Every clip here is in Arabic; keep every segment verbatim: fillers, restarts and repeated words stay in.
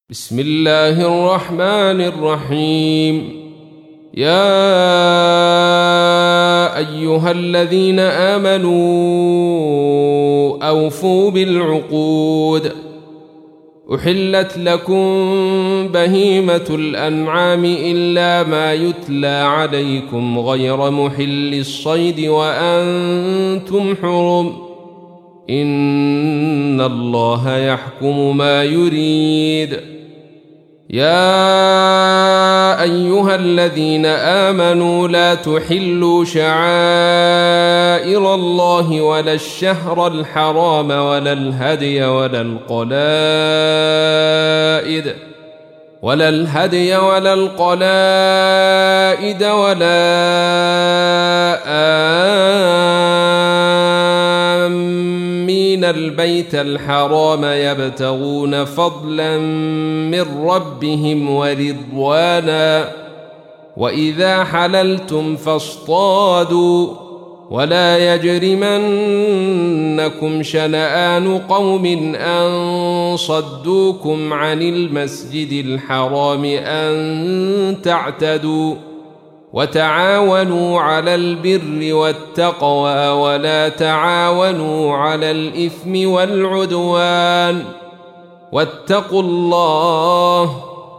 بسم الله الرحمن الرحيم. يا أيها الذين آمنوا أوفوا بالعقود. أحلت لكم بهيمة الأنعام إلا ما يتلى عليكم غير محل الصيد وأنتم حرم، إن الله يحكم ما يريد. يا أيها الذين آمنوا لا تحلوا شعائر الله ولا الشهر الحرام ولا الهدي ولا القلائد ولا الهدي ولا القلائد ولا آمين البيت الحرام يبتغون فضلا من ربهم ورضوانا، وإذا حللتم فاصطادوا، ولا يجرمنكم شنآن قوم أن صدوكم عن المسجد الحرام أن تعتدوا، وتعاونوا على البر والتقوى ولا تعاونوا على الإثم والعدوان، واتقوا الله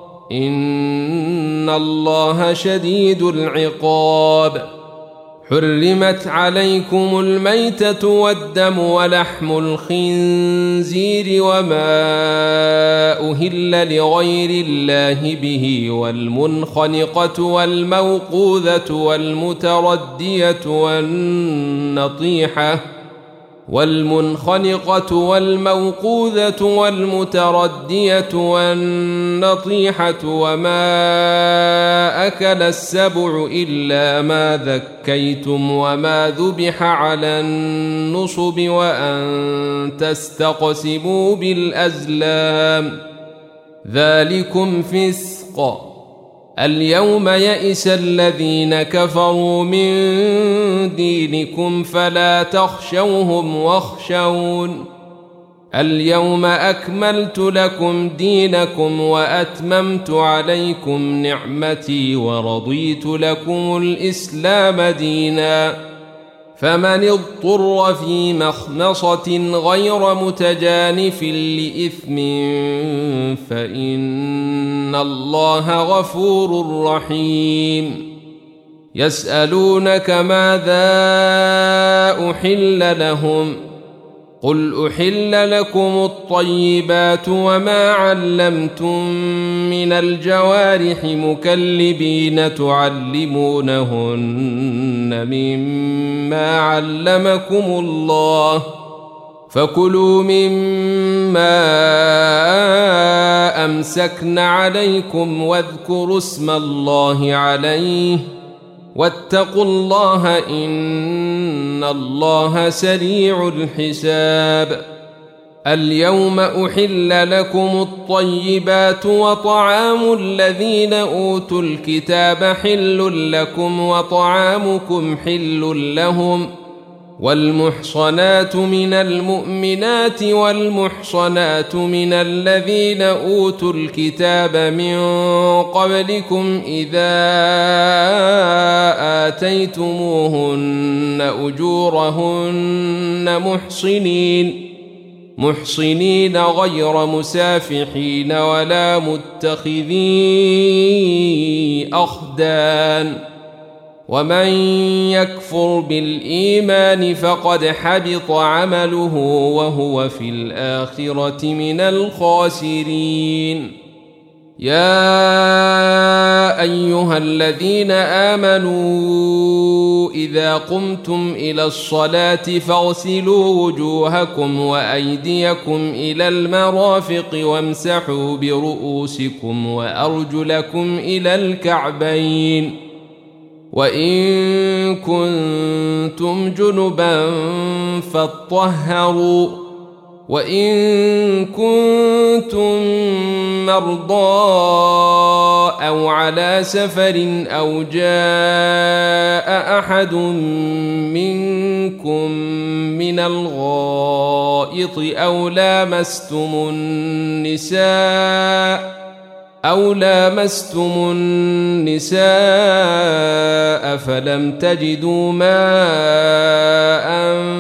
إن الله شديد العقاب. حرمت عليكم الميتة والدم ولحم الخنزير وما أهل لغير الله به، والمنخنقة والموقوذة والمتردية والنطيحة والمنخنقة والموقوذة والمتردية والنطيحة وما أكل السبع إلا ما ذكيتم وما ذبح على النصب وأن تستقسموا بالأزلام، ذلكم فسق. اليوم يئس الذين كفروا من دينكم فلا تخشوهم واخشون. اليوم أكملت لكم دينكم وأتممت عليكم نعمتي ورضيت لكم الإسلام دينا، فمن اضطر في مخمصة غير متجانف لإثم فإن الله غفور رحيم. يسألونك ماذا أحل لهم؟ قل أحل لكم الطيبات وما علمتم من الجوارح مكلبين تعلمونهن مما علمكم الله، فكلوا مما أمسكن عليكم واذكروا اسم الله عليه، واتقوا الله إن الله سريع الحساب. اليوم أحل لكم الطيبات وطعام الذين أوتوا الكتاب حل لكم وطعامكم حل لهم، والمحصنات من المؤمنات والمحصنات من الذين أوتوا الكتاب من قبلكم إذا آتيتموهن أجورهن محصنين محصنين غير مسافحين ولا متخذي أخدان، ومن يكفر بالإيمان فقد حبط عمله وهو في الآخرة من الخاسرين. يا أيها الذين آمنوا إذا قمتم إلى الصلاة فاغسلوا وجوهكم وأيديكم إلى المرافق وامسحوا برؤوسكم وأرجلكم إلى الكعبين، وإن كنتم جنبا فاطهروا، وإن كنتم مرضى أو على سفر أو جاء أحد منكم من الغائط أو لامستم النساء أو لامستم النساء فلم تجدوا ماء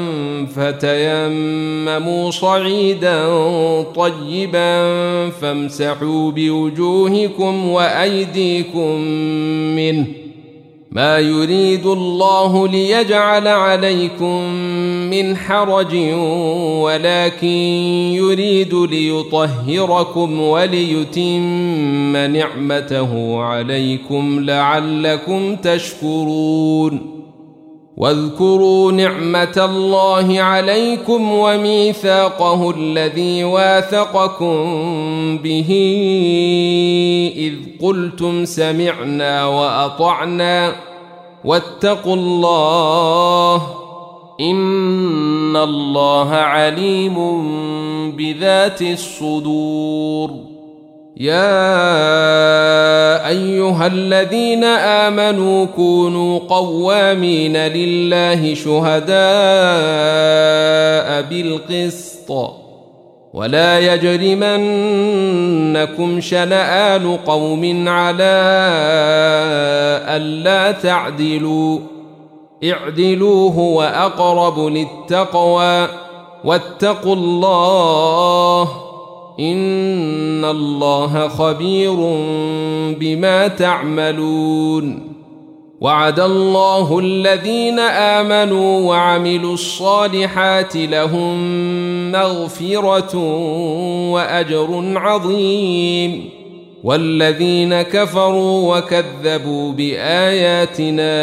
فتيمموا صعيدا طيبا فامسحوا بوجوهكم وأيديكم منه، ما يريد الله ليجعل عليكم من حرج ولكن يريد ليطهركم وليتم نعمته عليكم لعلكم تشكرون. واذكروا نعمة الله عليكم وميثاقه الذي واثقكم به إذ قلتم سمعنا وأطعنا واتقوا الله إن الله عليم بذات الصدور. يا أيها الذين آمنوا كونوا قوامين لله شهداء بالقسط ولا يجرمنكم شنآن قوم على ألا تعدلوا اعدلوا هو أقرب للتقوى واتقوا الله إن الله خبير بما تعملون. وعد الله الذين آمنوا وعملوا الصالحات لهم مغفرة وأجر عظيم، والذين كفروا وكذبوا بآياتنا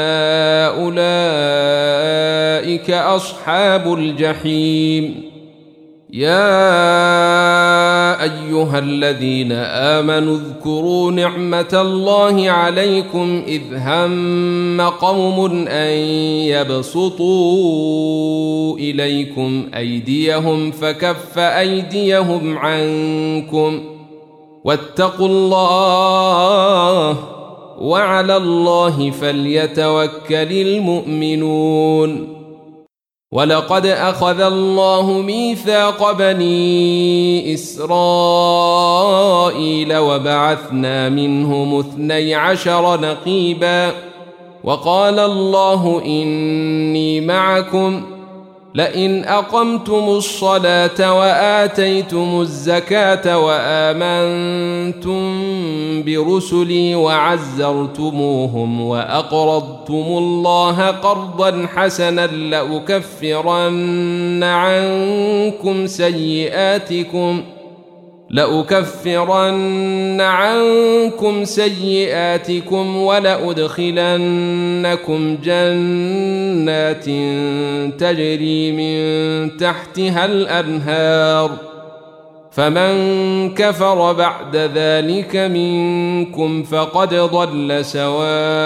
أولئك أصحاب الجحيم. يا أيها الذين آمنوا اذكروا نعمة الله عليكم إذ هم قوم أن يبسطوا إليكم أيديهم فكف أيديهم عنكم واتقوا الله وعلى الله فليتوكل المؤمنون. ولقد أخذ الله ميثاق بني إسرائيل وبعثنا منهم اثني عشر نقيبا وقال الله إني معكم لئن أقمتم الصلاة وآتيتم الزكاة وآمنتم برسلي وعزرتموهم وأقرضتم الله قرضا حسنا لأكفرن عنكم سيئاتكم لأكفرن عنكم سيئاتكم ولأدخلنكم جنات تجري من تحتها الأنهار، فمن كفر بعد ذلك منكم فقد ضل سواء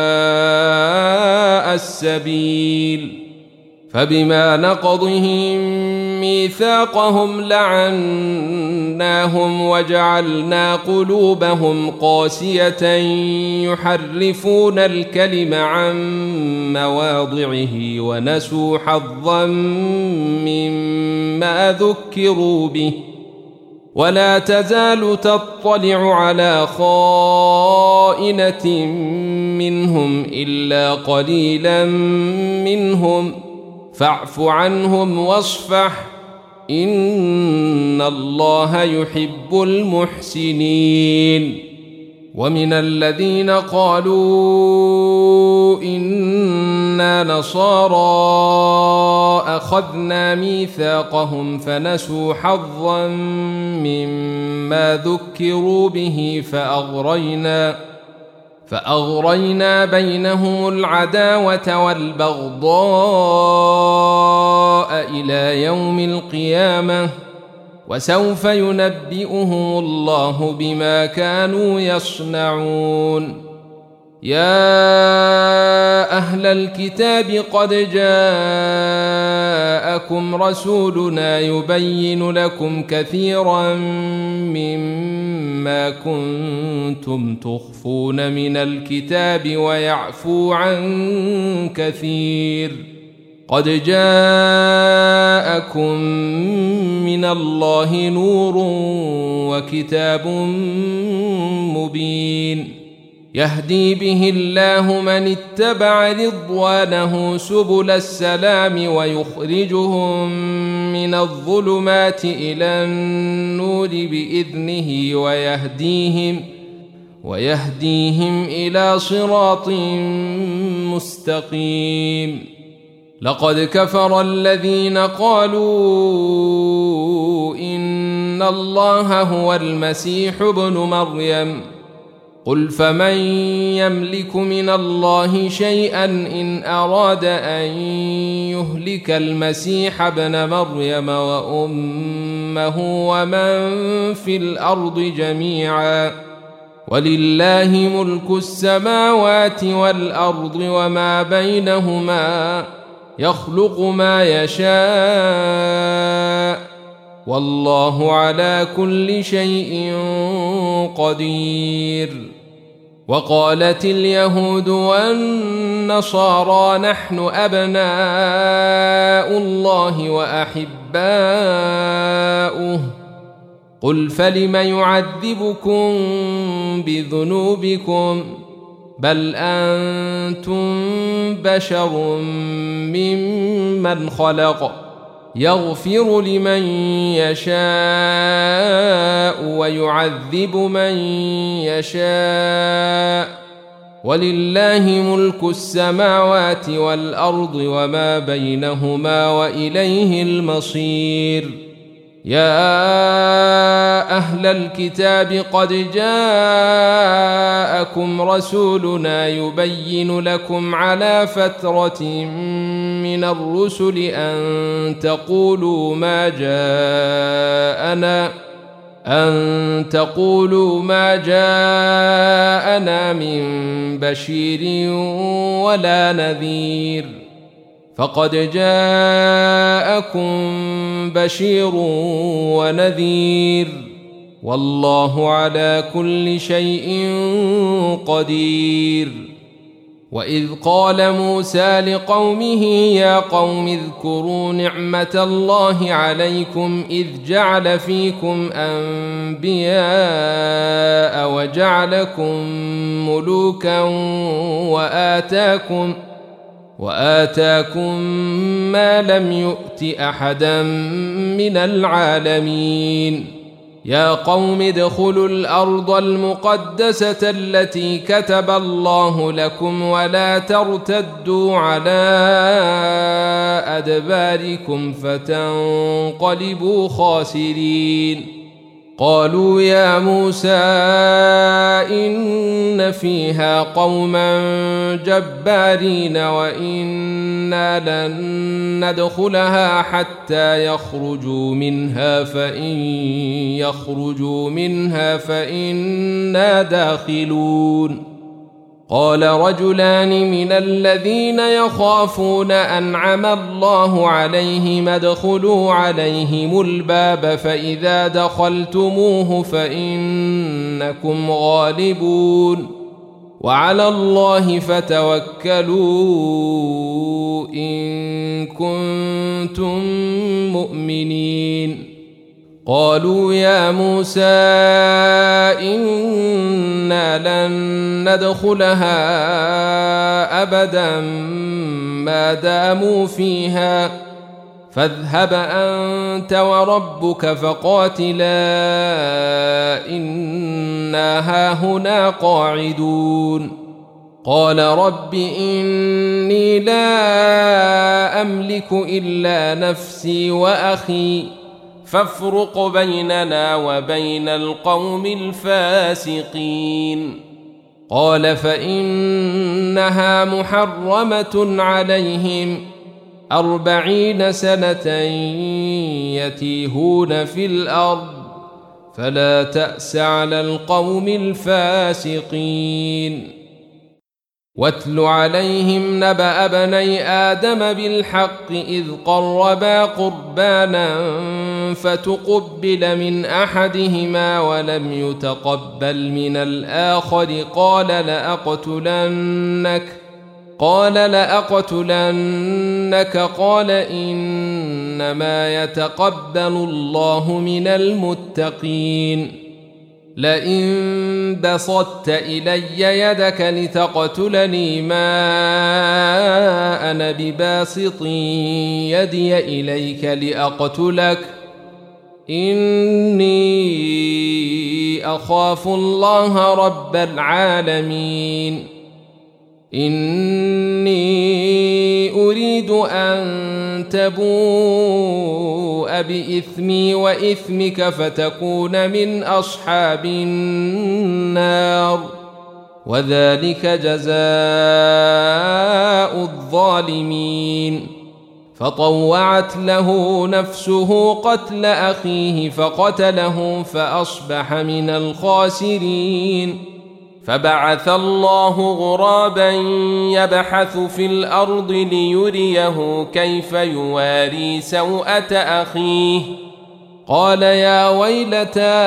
السبيل. فبما نقضهم ميثاقهم لعناهم وجعلنا قلوبهم قاسية يحرفون الكلم عن مواضعه ونسوا حظا مما ذكروا به، ولا تزال تطلع على خائنة منهم إلا قليلا منهم فاعف عنهم واصفح إن الله يحب المحسنين. ومن الذين قالوا إنا نصارى أخذنا ميثاقهم فنسوا حظا مما ذكروا به فأغرينا فأغرينا بينهم العداوة والبغضاء إلى يوم القيامة وسوف ينبئهم الله بما كانوا يصنعون. يا أهل الكتاب قد جاءكم رسولنا يبين لكم كثيرا مما كنتم تخفون من الكتاب ويعفو عن كثير، قد جاءكم من الله نور وكتاب مبين يهدي به الله من اتبع رضوانه سبل السلام ويخرجهم من الظلمات إلى النور بإذنه ويهديهم ويهديهم إلى صراط مستقيم لقد كفر الذين قالوا إن الله هو المسيح ابن مريم قل فمن يملك من الله شيئا إن أراد أن يهلك المسيح ابن مريم وأمه ومن في الأرض جميعا ولله ملك السماوات والأرض وما بينهما يخلق ما يشاء والله على كل شيء قدير وقالت اليهود والنصارى نحن أبناء الله وأحباؤه قل فلم يعذبكم بذنوبكم بل أنتم بشر ممن خلق يغفر لمن يشاء ويعذب من يشاء ولله ملك السماوات والأرض وما بينهما وإليه المصير يا أهل الكتاب قد جاءكم رسولنا يبين لكم على فترة من الرسل أن تقولوا ما جاءنا أن تقولوا ما جاءنا من بشير ولا نذير فقد جاءكم بشير ونذير والله على كل شيء قدير وإذ قال موسى لقومه يا قوم اذكروا نعمة الله عليكم إذ جعل فيكم أنبياء وجعلكم ملوكا وآتاكم وآتاكم ما لم يؤت أحدا من العالمين يا قوم ادخلوا الأرض المقدسة التي كتب الله لكم ولا ترتدوا على أدباركم فتنقلبوا خاسرين قالوا يا موسى إن فيها قوما جبارين وإنا لن ندخلها حتى يخرجوا منها فإن يخرجوا منها فإنا داخلون قال رجلان من الذين يخافون أنعم الله عليهم ادخلوا عليهم الباب فإذا دخلتموه فإنكم غالبون وعلى الله فتوكلوا إن كنتم مؤمنين قالوا يا موسى إنا لن ندخلها أبدا ما داموا فيها فاذهب أنت وربك فقاتلا إنا هاهنا قاعدون قال رب إني لا أملك إلا نفسي وأخي فافرق بيننا وبين القوم الفاسقين قال فإنها محرمة عليهم أربعين سنة يتيهون في الأرض فلا تأس على القوم الفاسقين واتل عليهم نبأ بني آدم بالحق إذ قربا قربانا فتقبل من أحدهما ولم يتقبل من الآخر قال لأقتلنك قال لأقتلنك قال إنما يتقبل الله من المتقين لئن بسطت إلي يدك لتقتلني ما أنا بباسط يدي إليك لأقتلك إني أخاف الله رب العالمين إني أريد أن تبوء بإثمي وإثمك فتكون من أصحاب النار وذلك جزاء الظالمين فطوعت له نفسه قتل أخيه فقتله فأصبح من الخاسرين فبعث الله غرابا يبحث في الأرض ليريه كيف يواري سوءة أخيه قال يا ويلتى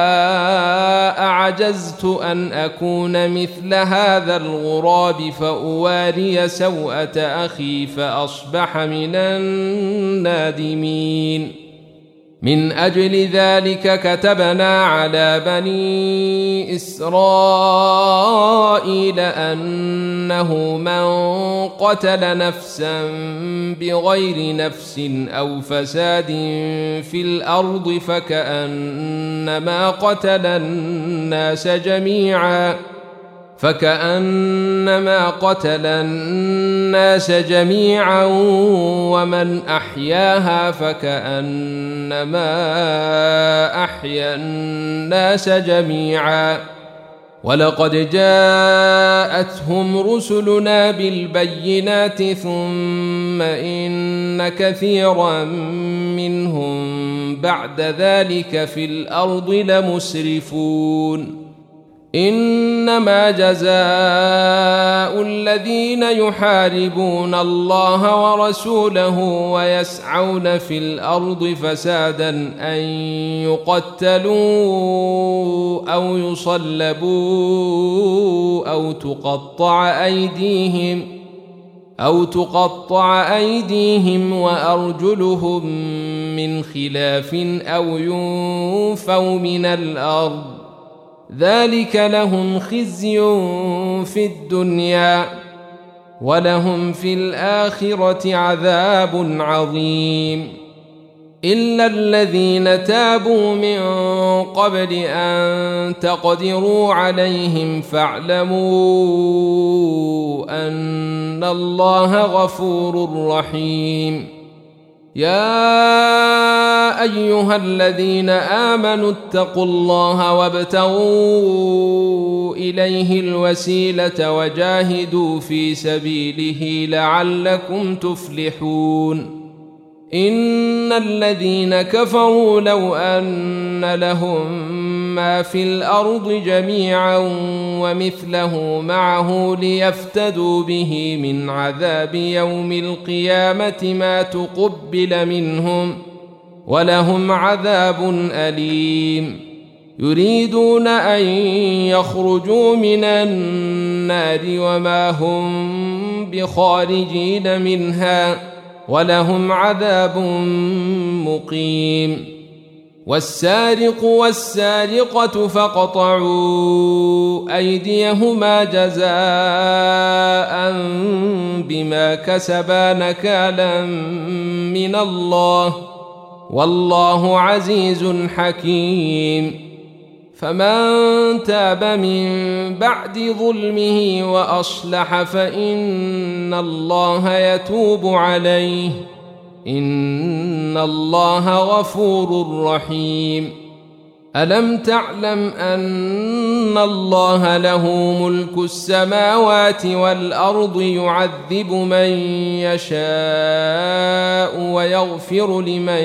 أعجزت أن أكون مثل هذا الغراب فأواري سوءة أخي فأصبح من النادمين من أجل ذلك كتبنا على بني إسرائيل أنه من قتل نفسا بغير نفس أو فساد في الأرض فكأنما قتل الناس جميعا فكأنما قتل الناس جميعا ومن أحياها فكأنما أحيا الناس جميعا ولقد جاءتهم رسلنا بالبينات ثم إن كثيرا منهم بعد ذلك في الأرض لمسرفون إنما جزاء الذين يحاربون الله ورسوله ويسعون في الأرض فسادا أن يقتلوا أو يصلبوا أو تقطع أيديهم أو تقطع أيديهم وأرجلهم من خلاف أو ينفوا من الأرض ذلك لهم خزي في الدنيا ولهم في الآخرة عذاب عظيم إلا الذين تابوا من قبل أن تقدروا عليهم فاعلموا أن الله غفور رحيم يا أيها الذين آمنوا اتقوا الله وابتغوا إليه الوسيلة وجاهدوا في سبيله لعلكم تفلحون إن الذين كفروا لو أن لهم ما في الأرض جميعا ومثله معه ليفتدوا به من عذاب يوم القيامة ما تقبل منهم ولهم عذاب أليم يريدون أن يخرجوا من النار وما هم بخارجين منها ولهم عذاب مقيم والسارق والسارقة فاقطعوا أيديهما جزاء بما كسبا نكالا من الله والله عزيز حكيم فمن تاب من بعد ظلمه وأصلح فإن الله يتوب عليه إن الله غفور رحيم ألم تعلم أن الله له ملك السماوات والأرض يعذب من يشاء ويغفر لمن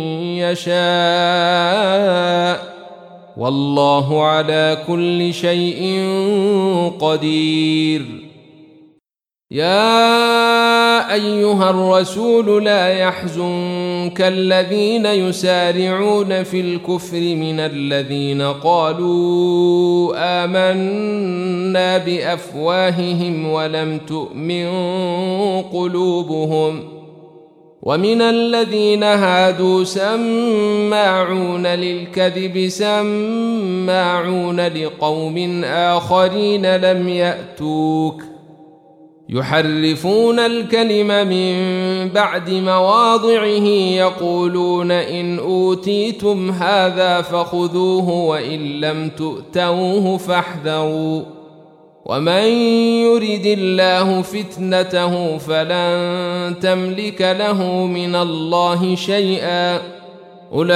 يشاء والله على كل شيء قدير يا أيها الرسول لا يحزنك الذين يسارعون في الكفر من الذين قالوا آمنا يقولون بأفواههم ولم تؤمن قلوبهم ومن الذين هادوا سماعون للكذب سماعون لقوم آخرين لم يأتوك يحرفون الكلم من بعد مواضعه يقولون إن أوتيتم هذا فخذوه وإن لم تؤتوه فاحذروا ومن يرد الله فتنته فلن تملك له من الله شيئا أولئك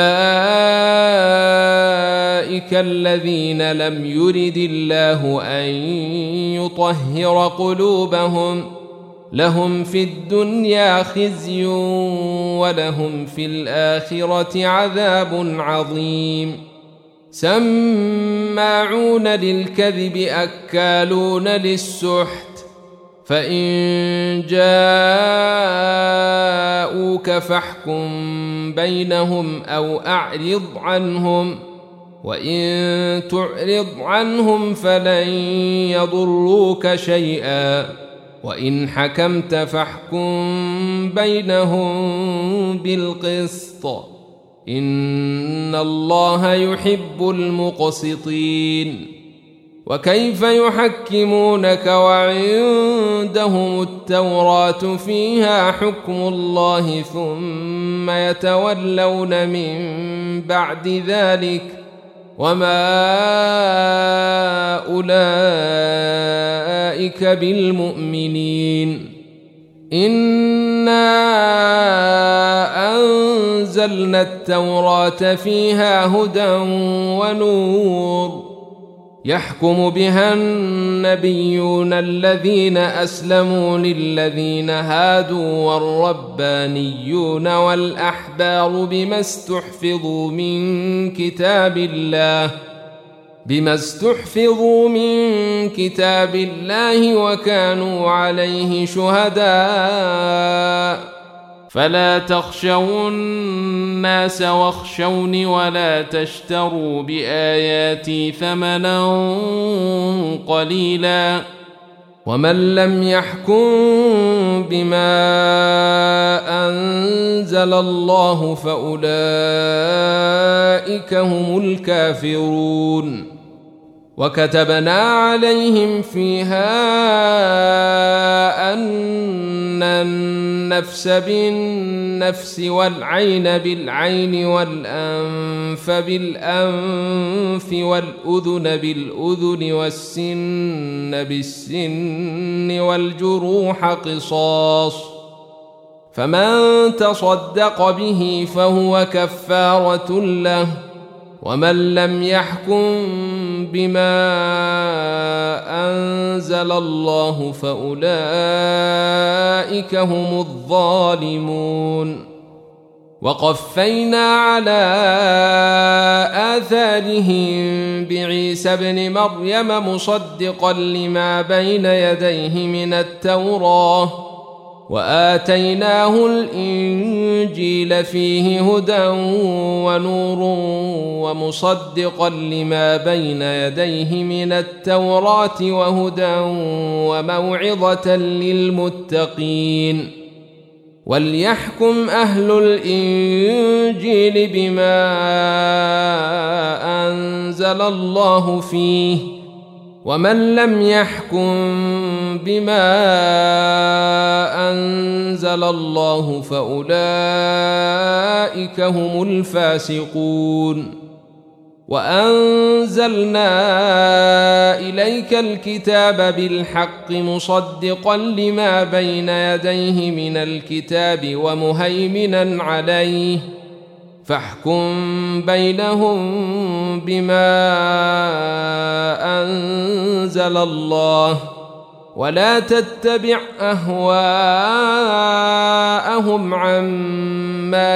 الذين لم يرد الله أن يطهر قلوبهم لهم في الدنيا خزي ولهم في الآخرة عذاب عظيم سماعون للكذب أكالون للسحت فإن جاءوك فاحكم بينهم أو أعرض عنهم وإن تعرض عنهم فلن يضروك شيئا وإن حكمت فاحكم بينهم بالقسط إن الله يحب المقسطين وكيف يحكمونك وعندهم التوراة فيها حكم الله ثم يتولون من بعد ذلك وما أولئك بالمؤمنين إنا أنزلنا التوراة فيها هدى ونور يحكم بها النبيون الذين أسلموا للذين هادوا والربانيون والأحبار بما استحفظوا من كتاب الله بما استحفظوا من كتاب الله وكانوا عليه شهداء فلا تخشوا الناس واخشوني ولا تشتروا بآياتي ثمنا قليلا ومن لم يحكم بما أنزل الله فأولئك هم الكافرون وكتبنا عليهم فيها أن النفس بالنفس والعين بالعين والأنف بالأنف والأذن بالأذن والسن بالسن والجروح قصاص فمن تصدق به فهو كفارة له ومن لم يحكم بما أنزل الله فأولئك هم الظالمون وقفينا على آثارهم بعيسى ابن مريم مصدقا لما بين يديه من التوراة وآتيناه الإنجيل فيه هدى ونور ومصدقا لما بين يديه من التوراة وهدى وموعظة للمتقين وليحكم أهل الإنجيل بما أنزل الله فيه ومن لم يحكم بما أنزل الله فأولئك هم الفاسقون وأنزلنا إليك الكتاب بالحق مصدقا لما بين يديه من الكتاب ومهيمنا عليه فاحكم بينهم بما أنزل الله ولا تتبع أهواءهم عما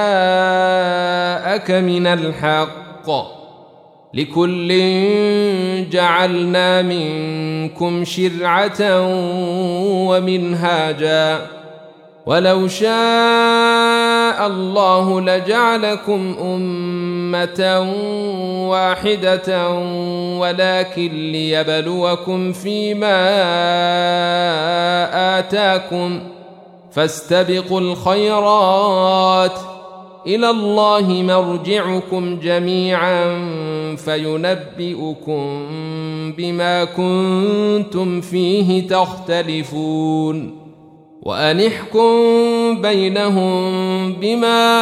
جاءك من الحق لكل جعلنا منكم شرعة ومنهاجا ولو شاء الله لجعلكم أمة أمة واحدة ولكن ليبلوكم فيما آتاكم فاستبقوا الخيرات إلى الله مرجعكم جميعا فينبئكم بما كنتم فيه تختلفون وأن احكم بينهم بما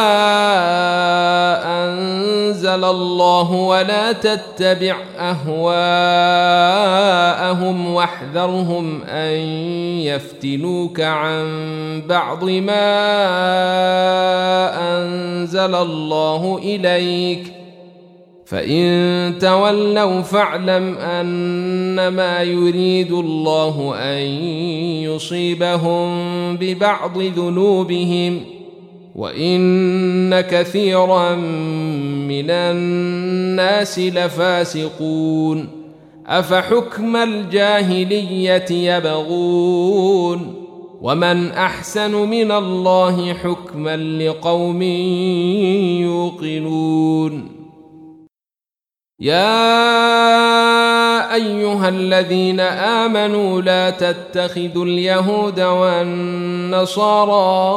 أنزل الله ولا تتبع أهواءهم واحذرهم أن يفتنوك عن بعض ما أنزل الله إليك فإن تولوا فاعلم أنما يريد الله أن يصيبهم ببعض ذنوبهم وإن كثيرا من الناس لفاسقون أفحكم الجاهلية يبغون ومن أحسن من الله حكما لقوم يوقنون يا أيها الذين آمنوا لا تتخذوا اليهود والنصارى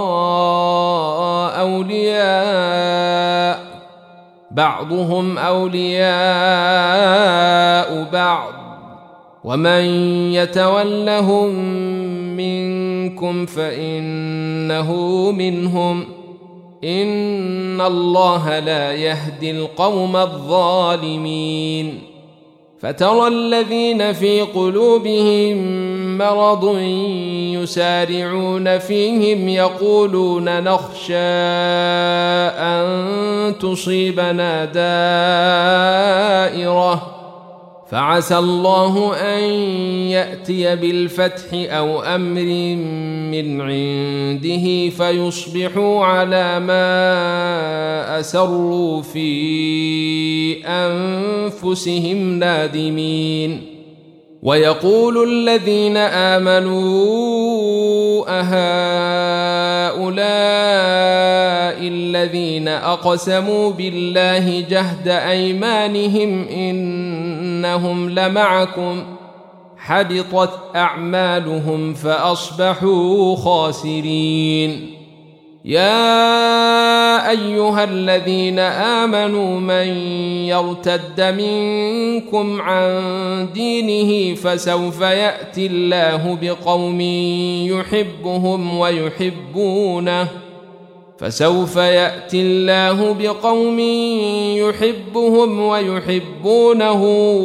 أولياء بعضهم أولياء بعض ومن يتولهم منكم فإنه منهم إن الله لا يهدي القوم الظالمين فترى الذين في قلوبهم مرض يسارعون فيهم يقولون نخشى أن تصيبنا دائرة فعسى الله أن يأتي بالفتح أو أمر من عنده فيصبحوا على ما أسروا في أنفسهم نادمين ويقول الذين آمنوا أهؤلاء الذين أقسموا بالله جهد أيمانهم إنهم لمعكم حبطت أعمالهم فأصبحوا خاسرين يا أيها الذين آمنوا من يرتد منكم عن دينه فسوف يأتي الله بقوم يحبهم ويحبونه فسوف يأتي الله بقوم يحبهم ويحبونه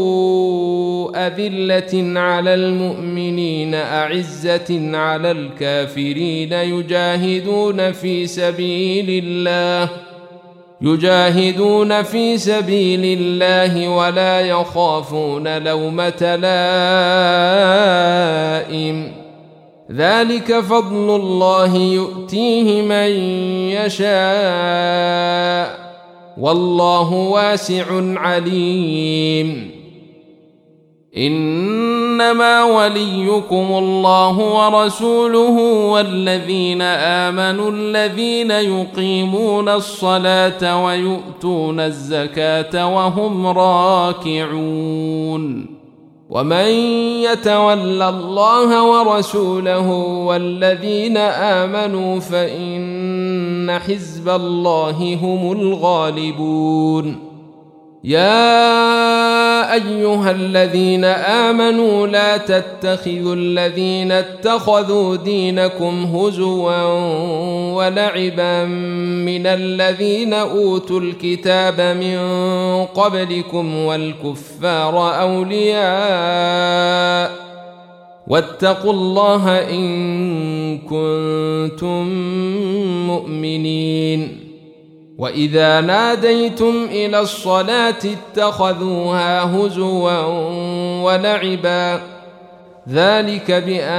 أذلة على المؤمنين أعزة على الكافرين يجاهدون في سبيل الله يجاهدون في سبيل الله ولا يخافون لومة لائم ذلك فضل الله يؤتيه من يشاء والله واسع عليم إنما وليكم الله ورسوله والذين آمنوا الذين يقيمون الصلاة ويؤتون الزكاة وهم راكعون ومن يتول الله ورسوله والذين آمنوا فإن حزب الله هم الغالبون يا أيها الذين آمنوا لا تتخذوا الذين اتخذوا دينكم هزوا ولعبا من الذين أوتوا الكتاب من قبلكم والكفار أولياء واتقوا الله إن كنتم مؤمنين وإذا ناديتم إلى الصلاة اتخذوها هزوا ولعبا ذلك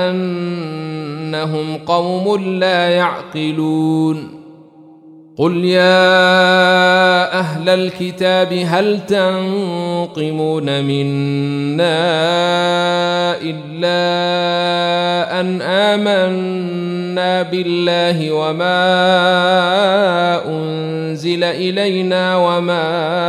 بأنهم قوم لا يعقلون قل يا أهل الكتاب هل تنقمون منا إلا أن آمنا بالله وما أنزل أنزل إلينا وما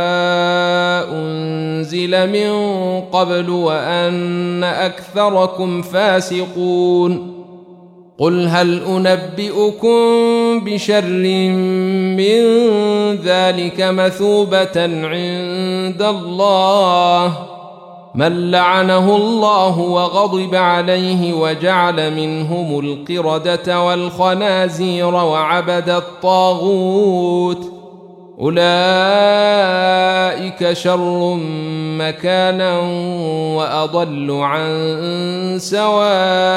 أنزل من قبل وأن أكثركم فاسقون قل هل أنبئكم بشر من ذلك مثوبة عند الله من لعنه الله وغضب عليه وجعل منهم القردة والخنازير وعبد الطاغوت أولئك شر مكانا وأضل عن سواء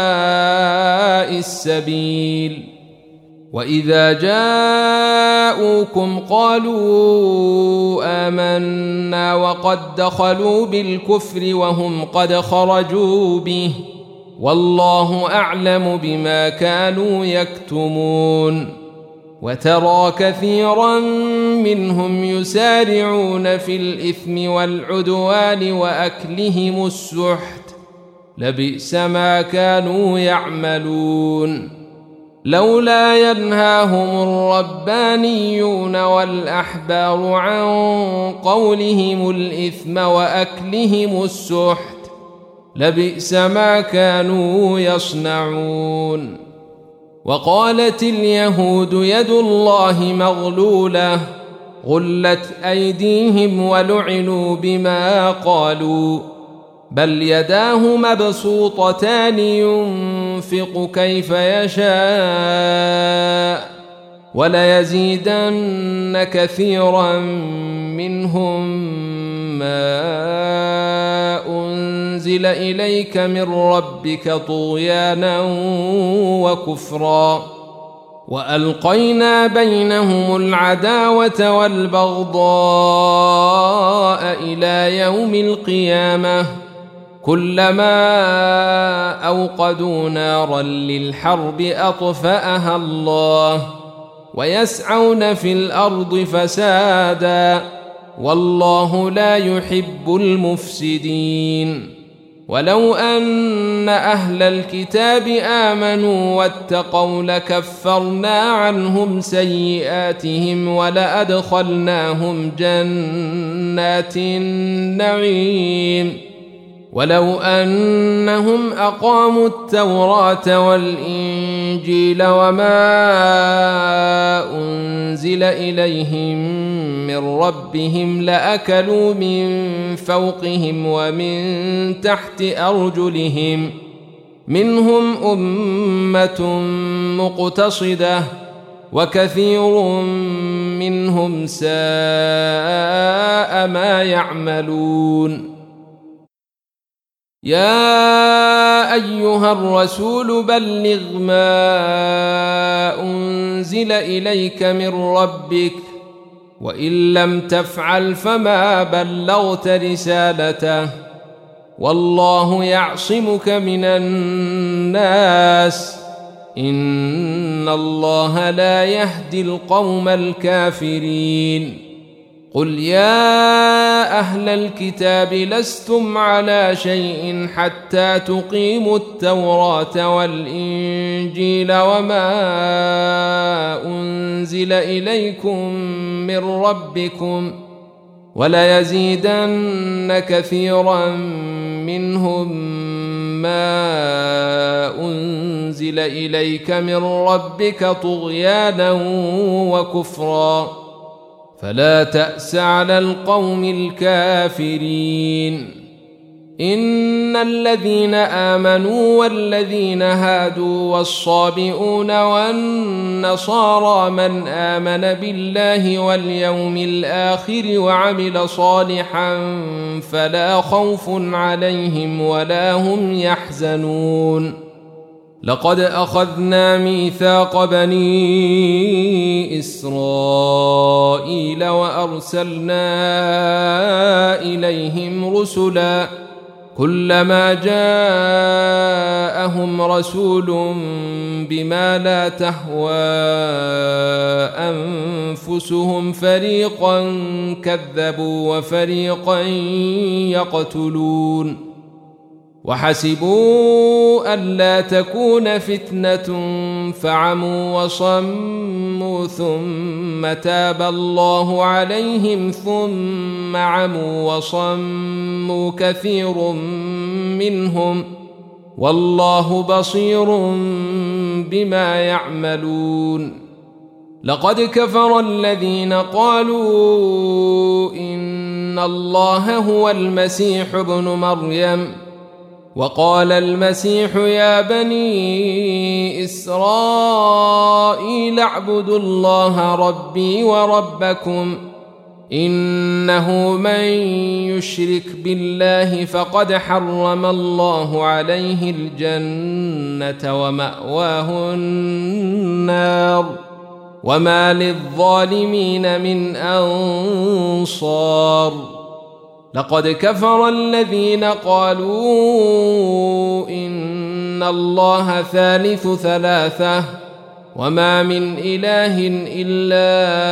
السبيل وإذا جاءوكم قالوا آمنا وقد دخلوا بالكفر وهم قد خرجوا به والله أعلم بما كانوا يكتمون وترى كثيرا منهم يسارعون في الإثم والعدوان وأكلهم السحت لبئس ما كانوا يعملون لولا ينهاهم الربانيون والأحبار عن قولهم الإثم وأكلهم السحت لبئس ما كانوا يصنعون وقالت اليهود يد الله مغلولة غلت أيديهم ولعنوا بما قالوا بل يداه مبسوطتان ينفق كيف يشاء وليزيدن كثيرا منهم ما أنزل إليك من ربك طغيانا وكفرا وألقينا بينهم العداوة والبغضاء إلى يوم القيامة كلما أوقدوا نارا للحرب أطفأها الله ويسعون في الأرض فسادا والله لا يحب المفسدين ولو أن أهل الكتاب آمنوا واتقوا لكفرنا عنهم سيئاتهم ولأدخلناهم جنات النعيم ولو أنهم أقاموا التوراة والإنجيل وما أنزل إليهم من ربهم لأكلوا من فوقهم ومن تحت أرجلهم منهم أمة مقتصدة وكثير منهم ساء ما يعملون يا أيها الرسول بلغ ما أنزل إليك من ربك وإن لم تفعل فما بلغت رسالته والله يعصمك من الناس إن الله لا يهدي القوم الكافرين قل يا أهل الكتاب لستم على شيء حتى تقيموا التوراة والإنجيل وما أنزل إليكم من ربكم وليزيدن كثيرا منهم ما أنزل إليك من ربك طغيانا وكفرا فلا تأس على القوم الكافرين إن الذين آمنوا والذين هادوا والصابئون والنصارى من آمن بالله واليوم الآخر وعمل صالحا فلا خوف عليهم ولا هم يحزنون لقد أخذنا ميثاق بني إسرائيل وأرسلنا إليهم رسلا كلما جاءهم رسول بما لا تهوى أنفسهم فريقا كذبوا وفريقا يقتلون وحسبوا ألا تكون فتنة فعموا وصموا ثم تاب الله عليهم ثم عموا وصموا كثير منهم والله بصير بما يعملون. لقد كفر الذين قالوا إن الله هو المسيح ابن مريم وقال المسيح يا بني إسرائيل اعبدوا الله ربي وربكم إنه من يشرك بالله فقد حرم الله عليه الجنة ومأواه النار وما للظالمين من أنصار. لقد كفر الذين قالوا إن الله ثالث ثلاثة وما من إله إلا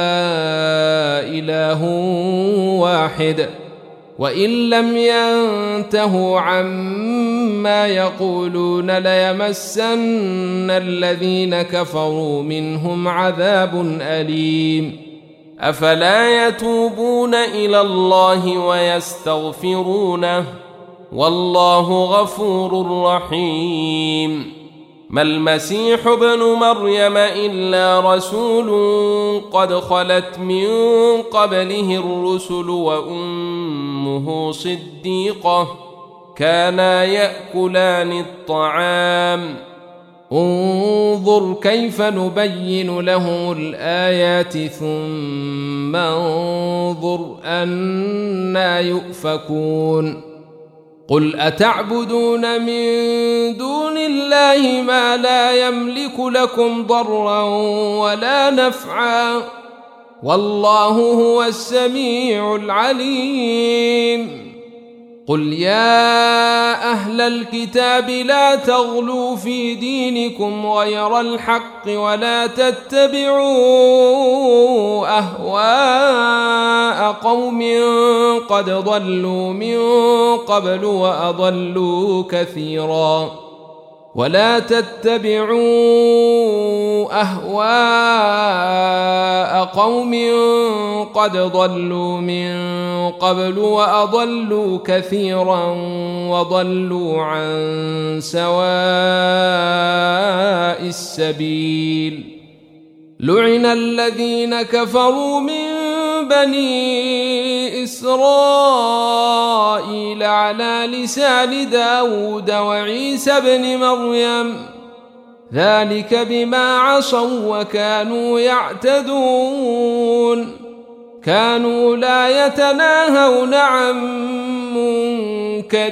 إله واحد وإن لم ينتهوا عما يقولون ليمسن الذين كفروا منهم عذاب أليم. أفلا يتوبون إلى الله ويستغفرونه والله غفور رحيم. ما المسيح ابن مريم إلا رسول قد خلت من قبله الرسل وأمه صديقة كانا يأكلان الطعام انظر كيف نبين لهم الآيات ثم انظر أنى يؤفكون. قل أتعبدون من دون الله ما لا يملك لكم ضرا ولا نفعا والله هو السميع العليم. قل يا أهل الكتاب لا تغلوا في دينكم غير الحق ولا تتبعوا أهواء قوم قد ضلوا من قبل وأضلوا كثيرا ولا تتبعوا أهواء قوم قد ضلوا من قبل وأضلوا كثيرا وضلوا عن سواء السبيل. لعن الذين كفروا من بني إسرائيل على لسان داود وعيسى بن مريم ذلك بما عصوا وكانوا يعتدون. كانوا لا يتناهون عن منكر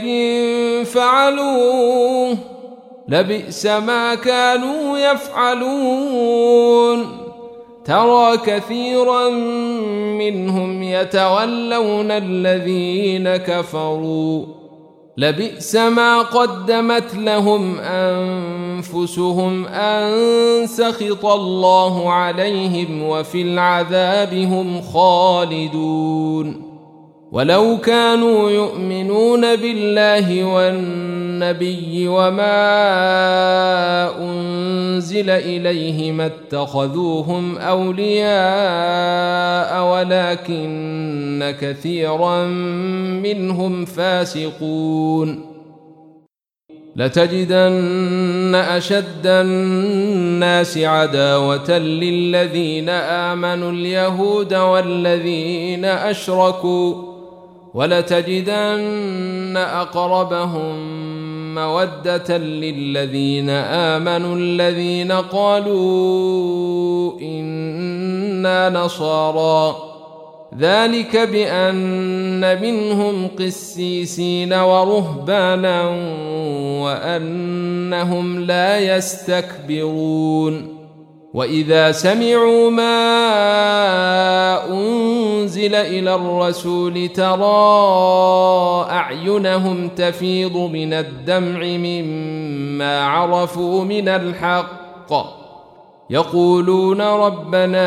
فعلوه لبئس ما كانوا يفعلون. ترى كثيرا منهم يتولون الذين كفروا لبئس ما قدمت لهم أنفسهم أن سخط الله عليهم وفي العذاب هم خالدون. ولو كانوا يؤمنون بالله والنبي وما أنزل إليه ما اتخذوهم أولياء ولكن كثيرا منهم فاسقون. لتجدن أشد الناس عداوة للذين آمنوا اليهود والذين أشركوا ولتجدن أقربهم مودة للذين آمنوا الذين قالوا إنا نصارى ذلك بأن منهم قسيسين ورهبانا وأنهم لا يستكبرون. وإذا سمعوا ما أنزل إلى الرسول ترى أعينهم تفيض من الدمع مما عرفوا من الحق يقولون ربنا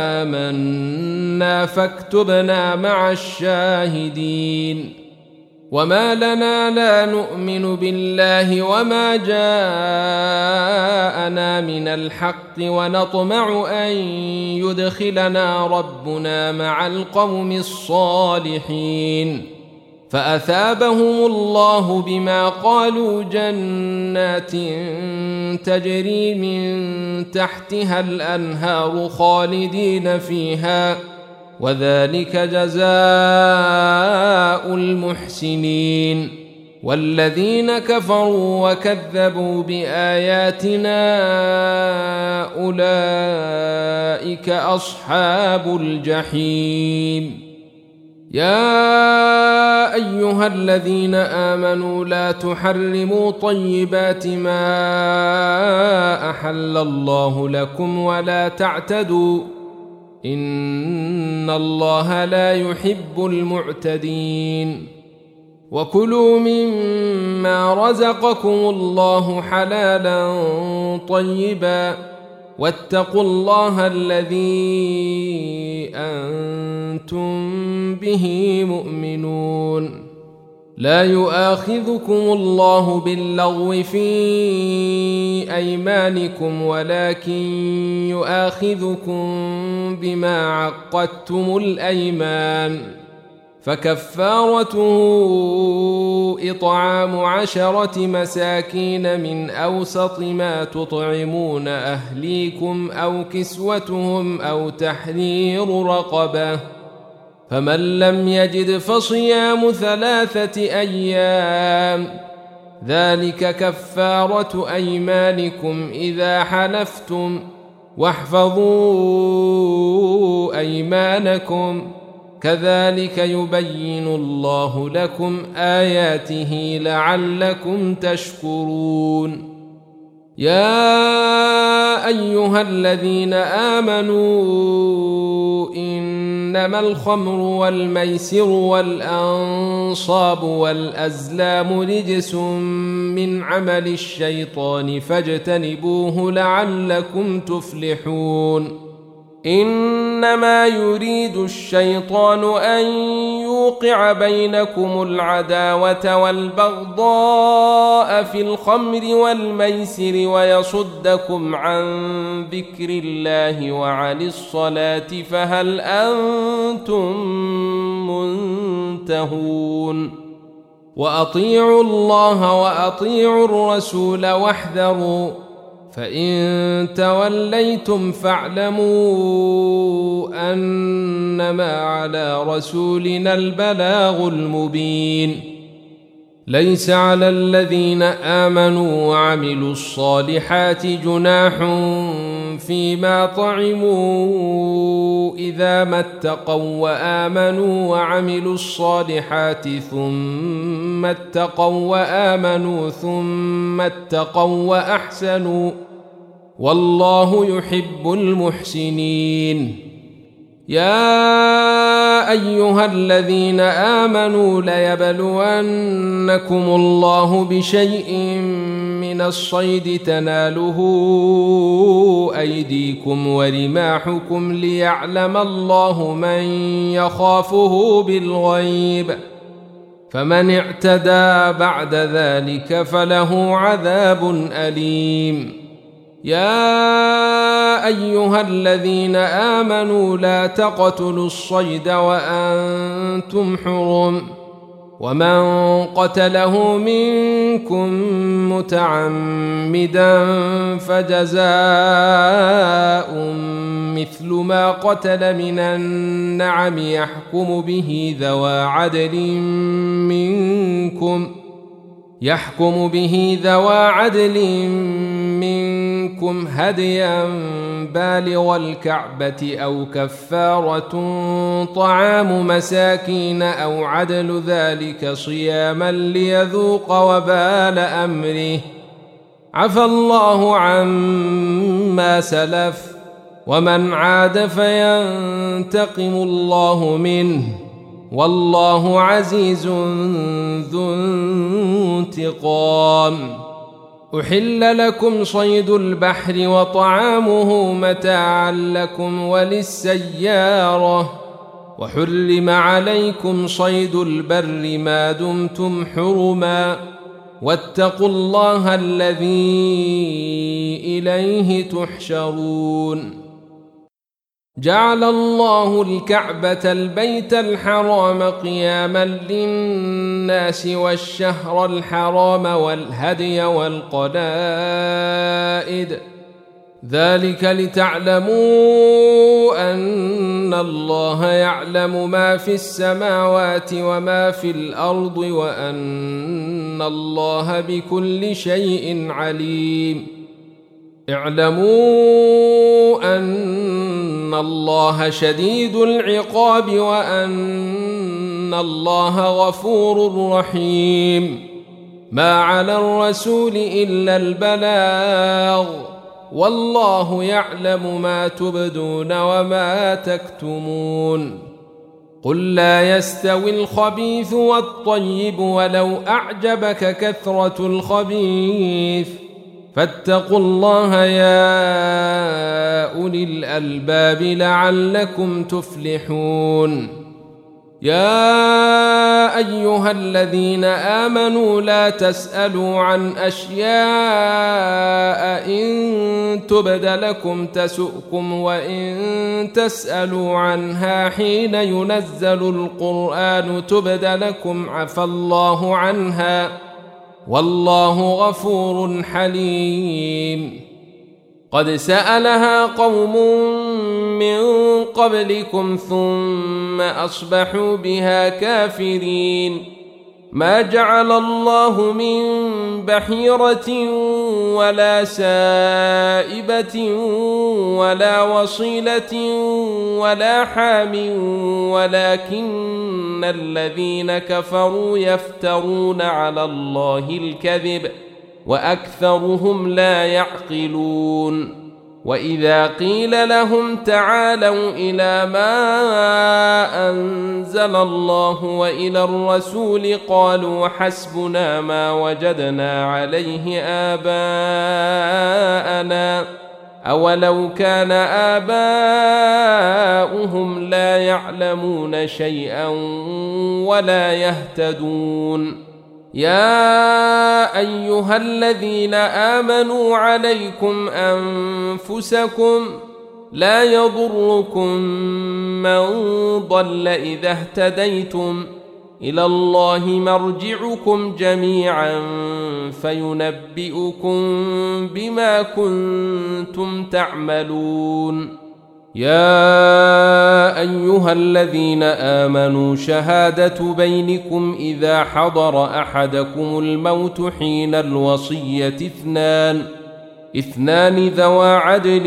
آمنا فاكتبنا مع الشاهدين. وما لنا لا نؤمن بالله وما جاءنا من الحق ونطمع أن يدخلنا ربنا مع القوم الصالحين فأثابهم الله بما قالوا جنات تجري من تحتها الأنهار خالدين فيها وذلك جزاء المحسنين والذين كفروا وكذبوا بآياتنا أولئك أصحاب الجحيم يا أيها الذين آمنوا لا تحرموا طيبات ما أحل الله لكم ولا تعتدوا إن الله لا يحب المعتدين وكلوا مما رزقكم الله حلالا طيبا واتقوا الله الذي أنتم به مؤمنون لا يؤاخذكم الله باللغو في أيمانكم ولكن يؤاخذكم بما عقدتم الأيمان فكفارته إطعام عشرة مساكين من أوسط ما تطعمون أهليكم أو كسوتهم أو تحرير رقبة فمن لم يجد فصيام ثلاثة أيام ذلك كفارة أيمانكم إذا حلفتم واحفظوا أيمانكم كذلك يبين الله لكم آياته لعلكم تشكرون يا أيها الذين آمنوا إنما الخمر والميسر والأنصاب والأزلام رجس من عمل الشيطان فاجتنبوه لعلكم تفلحون إنما يريد الشيطان أن يوقع بينكم العداوة والبغضاء في الخمر والميسر ويصدكم عن ذكر الله وعن الصلاة فهل أنتم منتهون وأطيعوا الله وأطيعوا الرسول واحذروا فإن توليتم فاعلموا أنما على رسولنا البلاغ المبين ليس على الذين آمنوا وعملوا الصالحات جناح فيما طعموا إذا ما اتقوا وآمنوا وعملوا الصالحات ثم اتقوا وآمنوا ثم اتقوا وأحسنوا والله يحب المحسنين يا أيها الذين آمنوا ليبلونكم الله بشيء من الصيد تناله أيديكم ورماحكم ليعلم الله من يخافه بالغيب فمن اعتدى بعد ذلك فله عذاب أليم يا أيها الذين آمنوا لا تقتلوا الصيد وأنتم حرم ومن قتله منكم متعمدا فجزاء مثل ما قتل من النعم يحكم به ذوى عدل منكم يحكم به ذوى عدل منكم هديا بالغ الكعبة أو كفارة طعام مساكين أو عدل ذلك صياما ليذوق وبال أمره عفى الله عما سلف ومن عاد فينتقم الله منه والله عزيز ذو انتقام أحل لكم صيد البحر وطعامه متاعا لكم وللسيارة وحرم عليكم صيد البر ما دمتم حرما واتقوا الله الذي إليه تحشرون. جعل الله الكعبة البيت الحرام قياما للناس والشهر الحرام والهدي والقلائد ذلك لتعلموا أن الله يعلم ما في السماوات وما في الأرض وأن الله بكل شيء عليم. اعلموا أن الله شديد العقاب وأن الله غفور رحيم. ما على الرسول إلا البلاغ والله يعلم ما تبدون وما تكتمون. قل لا يستوي الخبيث والطيب ولو أعجبك كثرة الخبيث فاتقوا الله يا أولي الألباب لعلكم تفلحون. يا أيها الذين آمنوا لا تسألوا عن أشياء إن تبد لكم تسؤكم وإن تسألوا عنها حين ينزل القرآن تبد لكم عفى الله عنها والله غفور حليم. قد سألها قوم من قبلكم ثم أصبحوا بها كافرين. ما جعل الله من بحيرة ولا سائبة ولا وصيلة ولا حام ولكن الذين كفروا يفترون على الله الكذب وأكثرهم لا يعقلون. وإذا قيل لهم تعالوا إلى ما أنزل الله وإلى الرسول قالوا حسبنا ما وجدنا عليه آباءنا أولو كان آباؤهم لا يعلمون شيئا ولا يهتدون. يا أيها الذين آمنوا عليكم أنفسكم لا يضركم من ضل إذا اهتديتم إلى الله مرجعكم جميعا فينبئكم بما كنتم تعملون. يا أيها الذين آمنوا شهادة بينكم إذا حضر أحدكم الموت حين الوصية اثنان اثنان ذوى عدل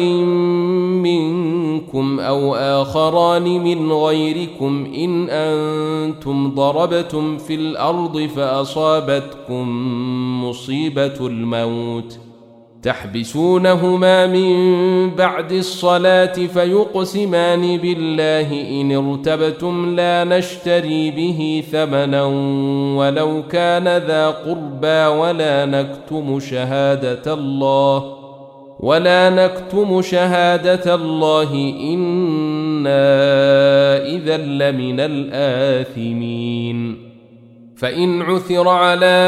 منكم أو آخران من غيركم إن أنتم ضربتم في الأرض فأصابتكم مصيبة الموت تحبسونهما من بعد الصلاة فيقسمان بالله إن ارتبتم لا نشتري به ثمنا ولو كان ذا قربى ولا نكتم شهادة الله ولا نكتم شهادة الله إنا إذا لمن الآثمين. فإن عثر على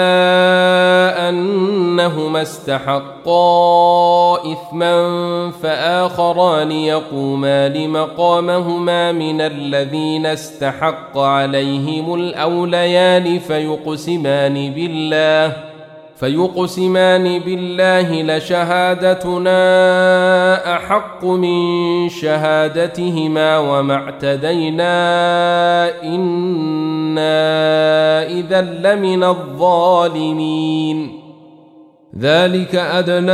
أنهما استحقا إثما فآخران يقومان مقامهما من الذين استحق عليهم الأوليان فيقسمان بالله فيقسمان بالله لشهادتنا أحق من شهادتهما وما اعتدينا إنا إذا لمن الظالمين. ذلك أدنى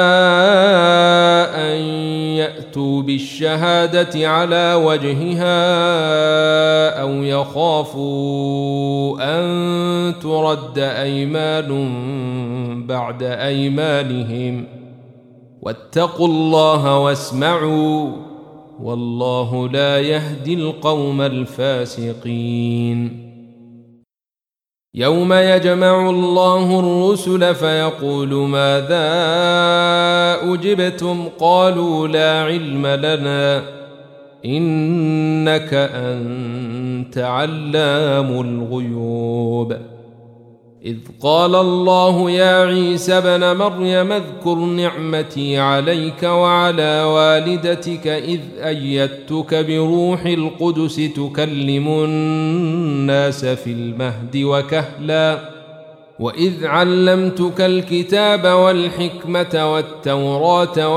أن يأتوا بالشهادة على وجهها أو يخافوا أن ترد أيمان بعد أيمانهم واتقوا الله واسمعوا والله لا يهدي القوم الفاسقين. يوم يجمع الله الرسل فيقول ماذا أجبتم قالوا لا علم لنا إنك أنت علام الغيوب. إذ قال الله يا عيسى ابن مريم اذكر نعمتي عليك وعلى والدتك إذ أيدتك بروح القدس تكلم الناس في المهد وكهلا وإذ علمتك الكتاب والحكمة والتوراة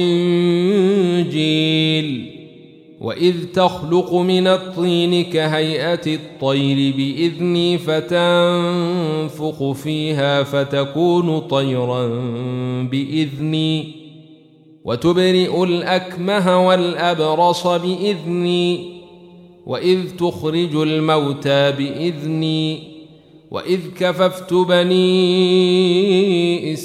والإنجيل وإذ تخلق من الطين كهيئة الطير بإذني فتنفخ فيها فتكون طيرا بإذني وتبرئ الأكمه والأبرص بإذني وإذ تخرج الموتى بإذني وإذ كففت بني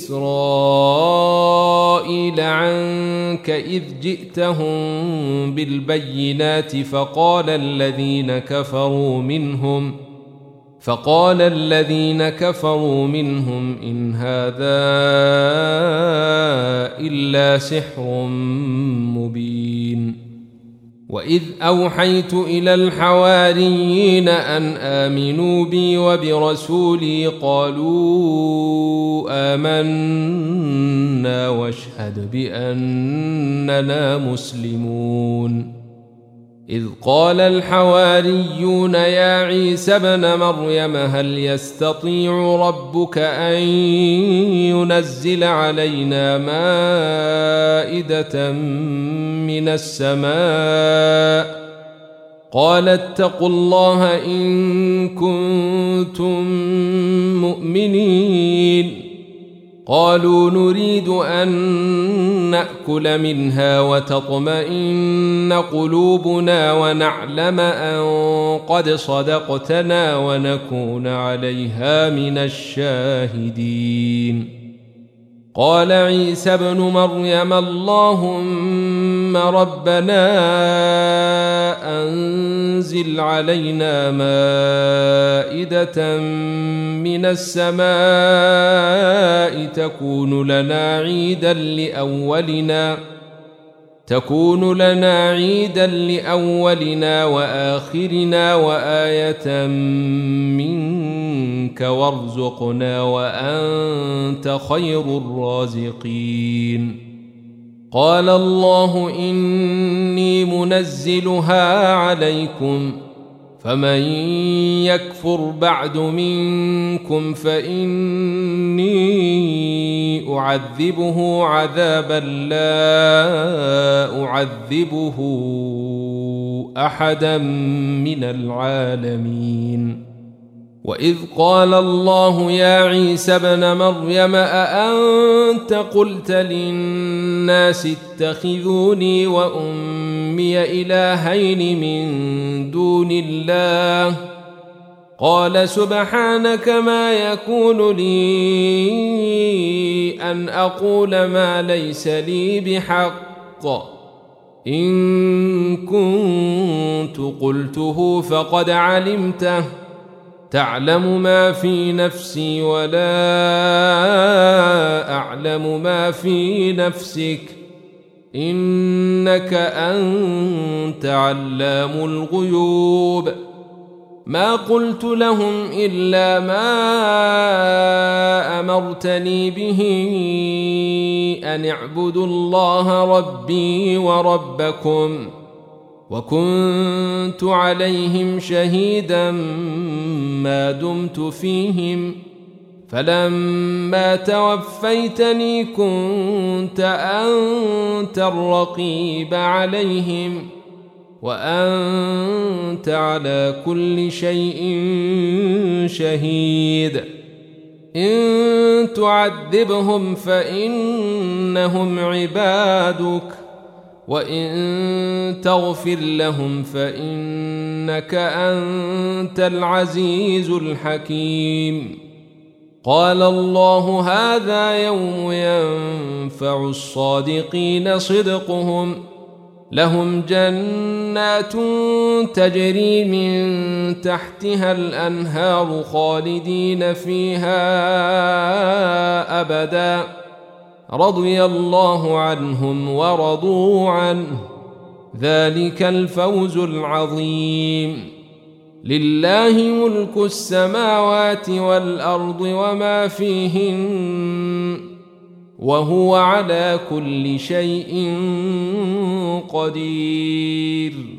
إسرائيل عنك إذ جئتهم بالبينات فقال الذين كفروا منهم فقال الذين كفروا منهم إن هذا إلا سحر مبين. وإذ أوحيت إلى الحواريين أن آمنوا بي وبرسولي قالوا آمنا واشهد بأننا مسلمون. إذ قال الحواريون يا عيسى ابن مريم هل يستطيع ربك أن ينزل علينا مائدة من السماء قال اتقوا الله إن كنتم مؤمنين. قالوا نريد أن نأكل منها وتطمئن قلوبنا ونعلم أن قد صدقتنا ونكون عليها من الشاهدين. قال عيسى ابن مريم اللهم ربنا أنزل علينا مائدة من السماء تكون لنا عيدا لأولنا تكون لنا عيدا لأولنا وآخرنا وآية منك وارزقنا وأنت خير الرازقين. قال الله إني منزلها عليكم فمن يكفر بعد منكم فإني أعذبه عذابا لا أعذبه أحدا من العالمين. وإذ قال الله يا عيسى ابن مريم أأنت قلت للناس اتخذوني وأمي إلهين من دون الله قال سبحانك ما يكون لي أن أقول ما ليس لي بحق إن كنت قلته فقد علمته تعلم ما في نفسي ولا أعلم ما في نفسك إنك أنت علام الغيوب. ما قلت لهم إلا ما أمرتني به أن اعبدوا الله ربي وربكم وكنت عليهم شهيدا ما دمت فيهم فلما توفيتني كنت أنت الرقيب عليهم وأنت على كل شيء شهيد. إن تعذبهم فإنهم عبادك وإن تغفر لهم فإنك أنت العزيز الحكيم. قال الله هذا يوم ينفع الصادقين صدقهم لهم جنات تجري من تحتها الأنهار خالدين فيها أبدا رضي الله عنهم ورضوا عنه ذلك الفوز العظيم. لله ملك السماوات والأرض وما فيهن وهو على كل شيء قدير.